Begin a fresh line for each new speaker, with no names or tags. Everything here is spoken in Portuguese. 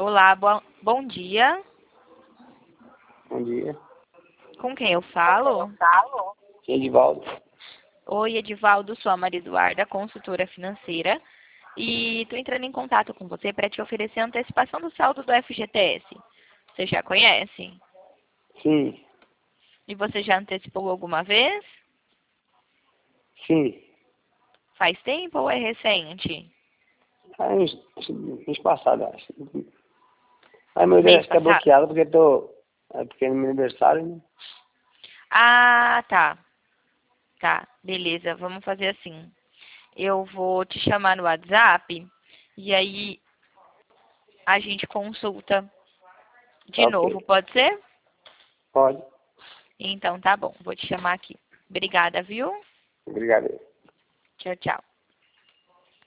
Olá, bom dia.
Bom dia.
Com quem eu falo?
Edivaldo.
Oi, Edivaldo, sou a Maria Eduarda, consultora financeira. E estou entrando em contato com você para te oferecer a antecipação do saldo do FGTS. Você já conhece?
Sim.
E você já antecipou alguma vez?
Sim.
Faz tempo ou é recente?
Mês passado, acho. Aí meu
Mês
endereço tá
passado?
bloqueado porque porque é no meu aniversário, né?
Ah, tá. Tá, beleza. Vamos fazer assim. Eu vou te chamar no WhatsApp e aí a gente consulta de
Tá
novo,
ok.
pode ser?
Pode.
Então tá bom, vou te chamar aqui. Obrigada, viu?
Obrigado.
Tchau, tchau.